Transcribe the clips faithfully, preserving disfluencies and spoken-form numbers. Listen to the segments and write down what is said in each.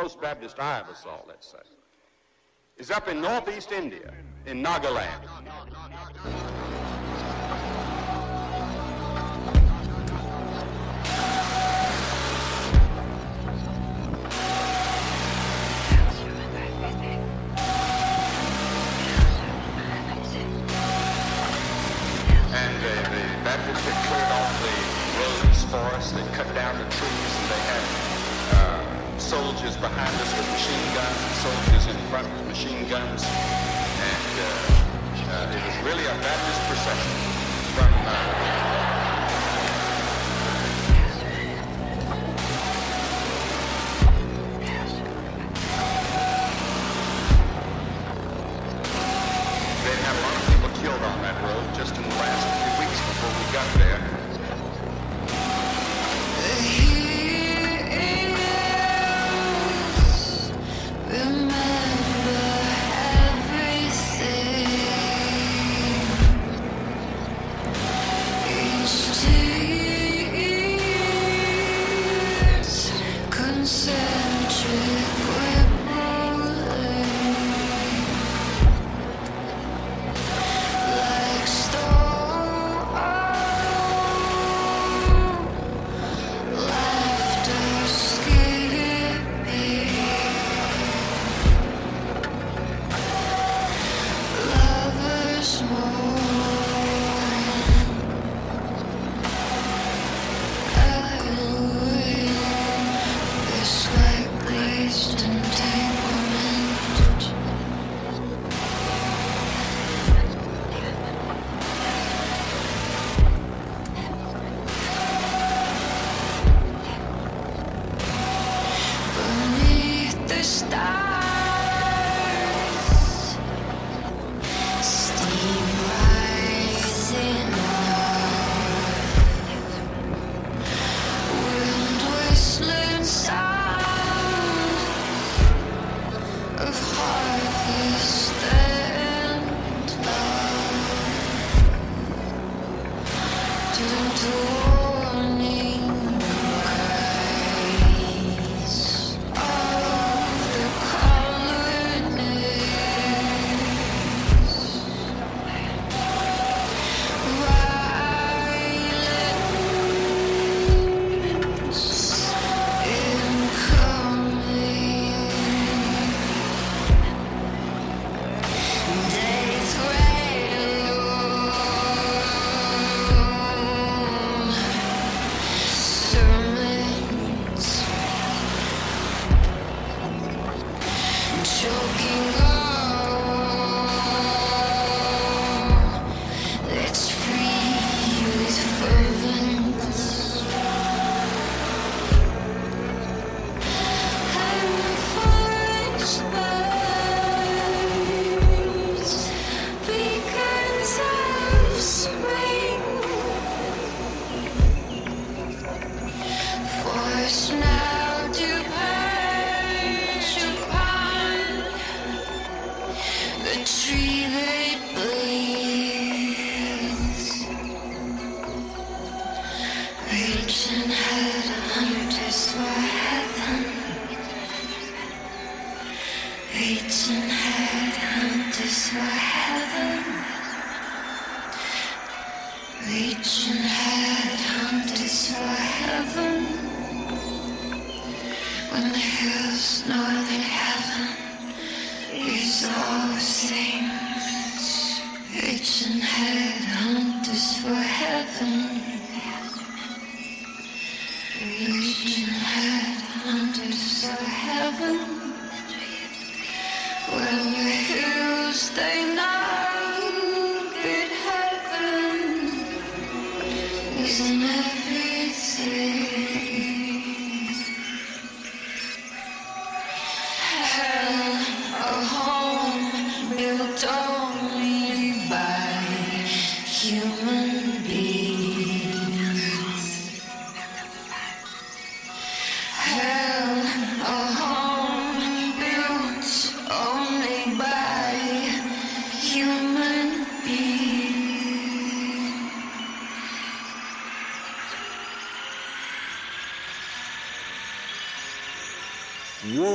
most Baptist I ever saw, let's say, is up in northeast India, in Nagaland. And uh, the Baptists had cleared off the wilderness forest, they cut down the trees, and they had uh, soldiers behind us with machine guns, and soldiers in front with machine guns. And uh, uh, it was really a Baptist procession from uh, killed on that road just in the last few weeks before we got there.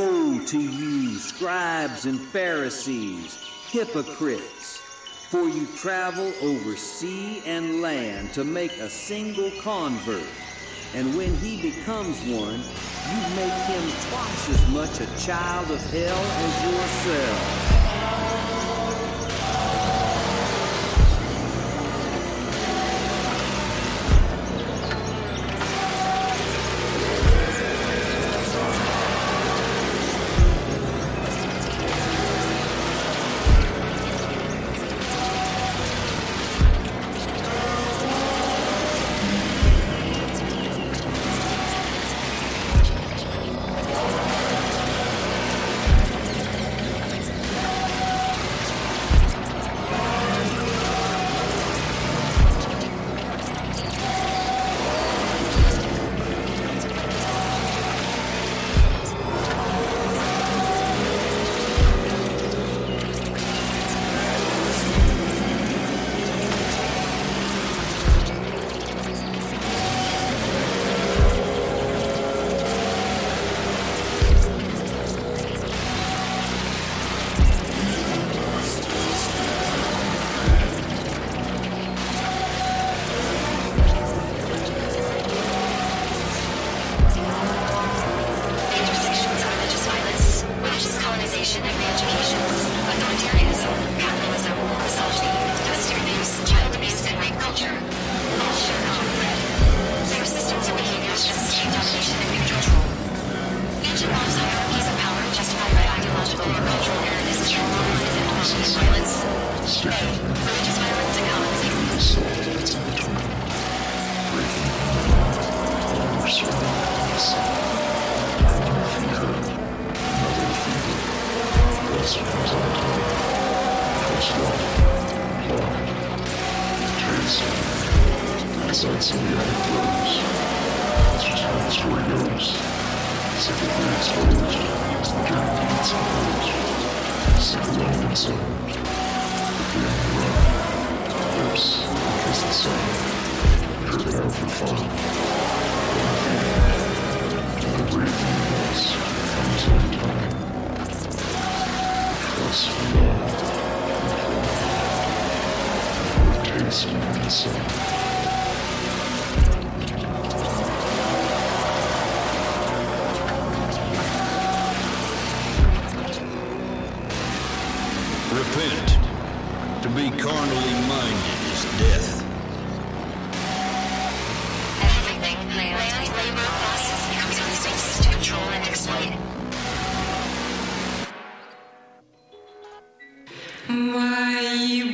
Woe to you, scribes and Pharisees, hypocrites! For you travel over sea and land to make a single convert. And when he becomes one, you make him twice as much a child of hell as yourself. Repent. To be carnally minded is death. Everything land labor process becomes unsafe to control and exploit. Why you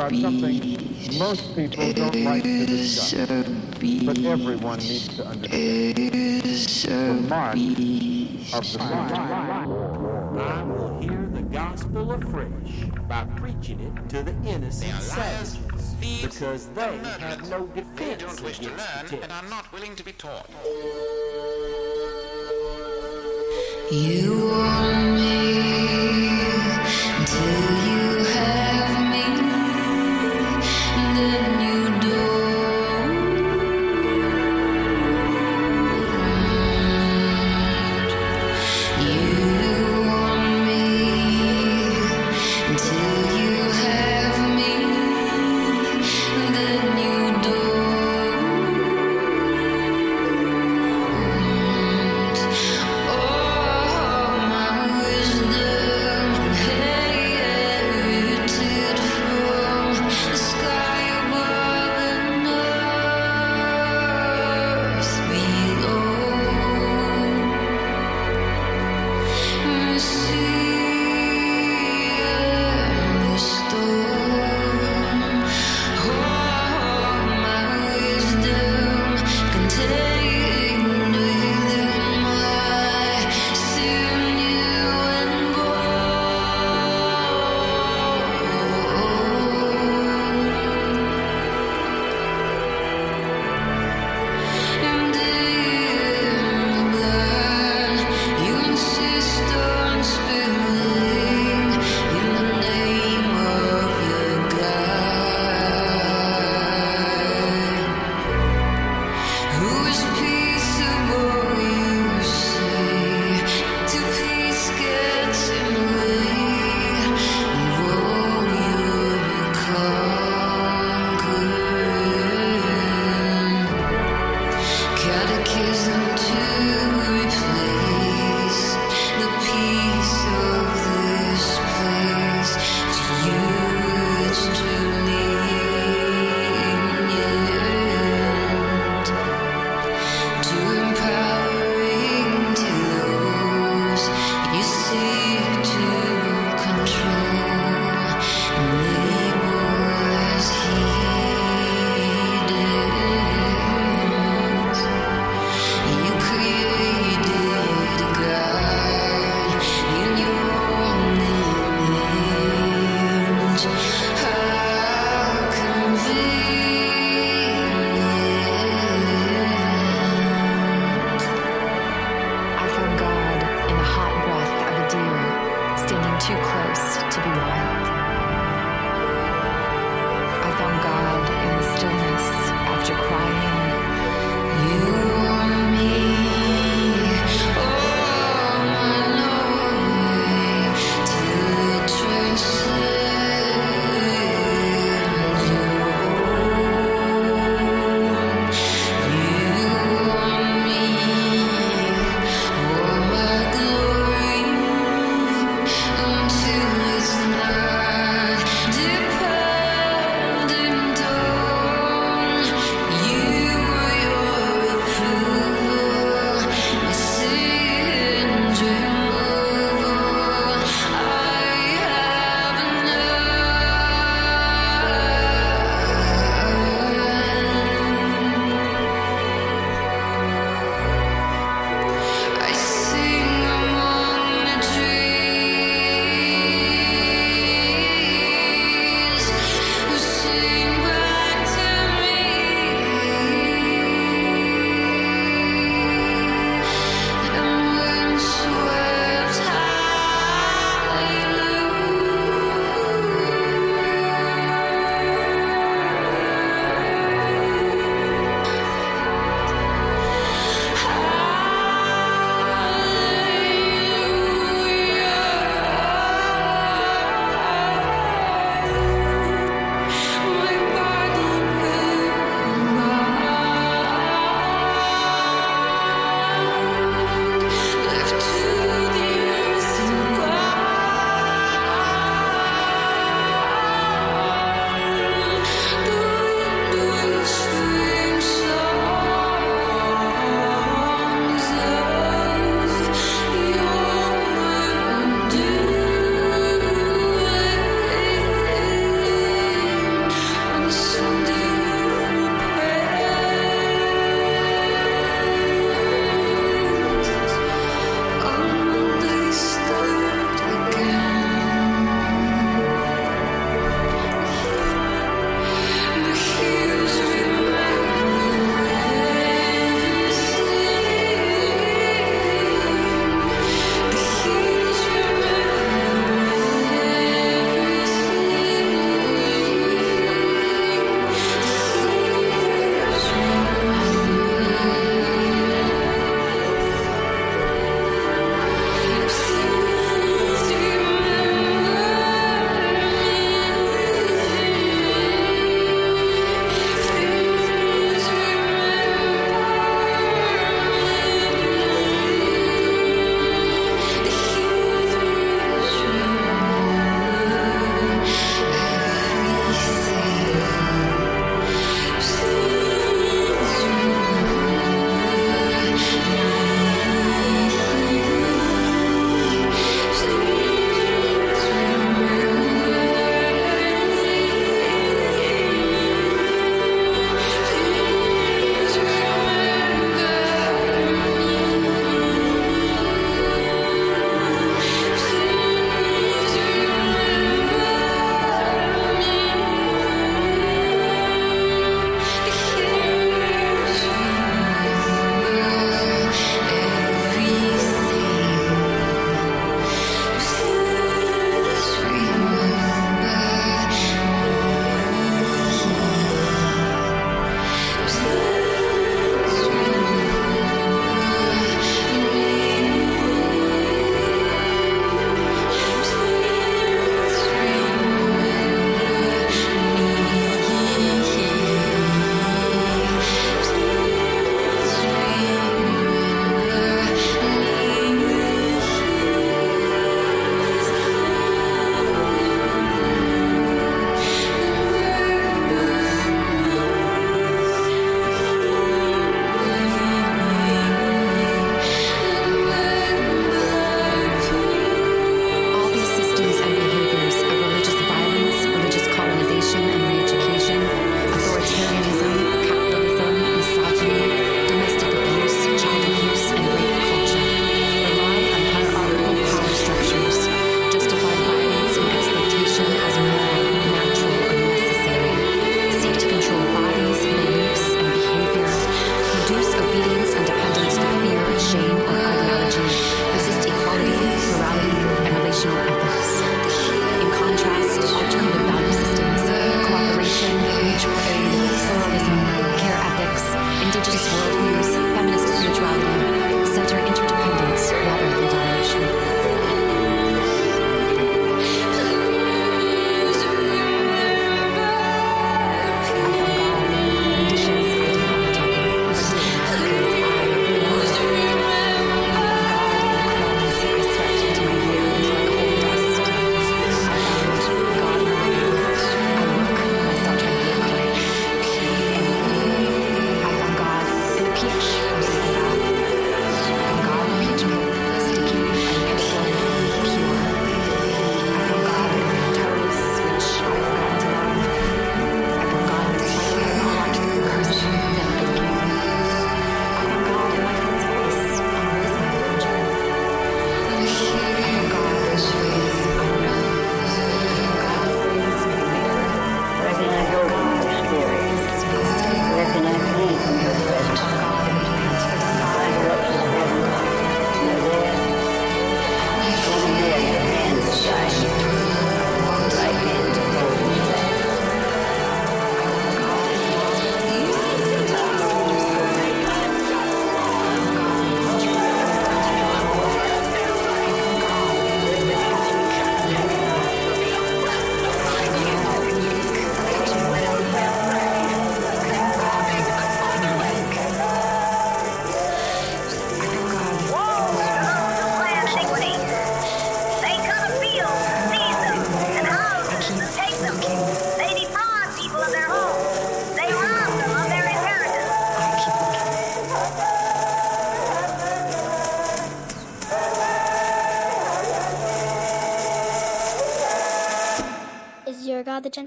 about something most people don't like to discuss, but everyone needs to understand. The mark of the sign. I will hear the gospel afresh by preaching it to the innocent savages, because they have no defense They don't wish to against learn the and test. are not willing to be taught. You want me till you have me, then you don't. You want me till you have me, then you don't. Oh, my wisdom.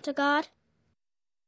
to God?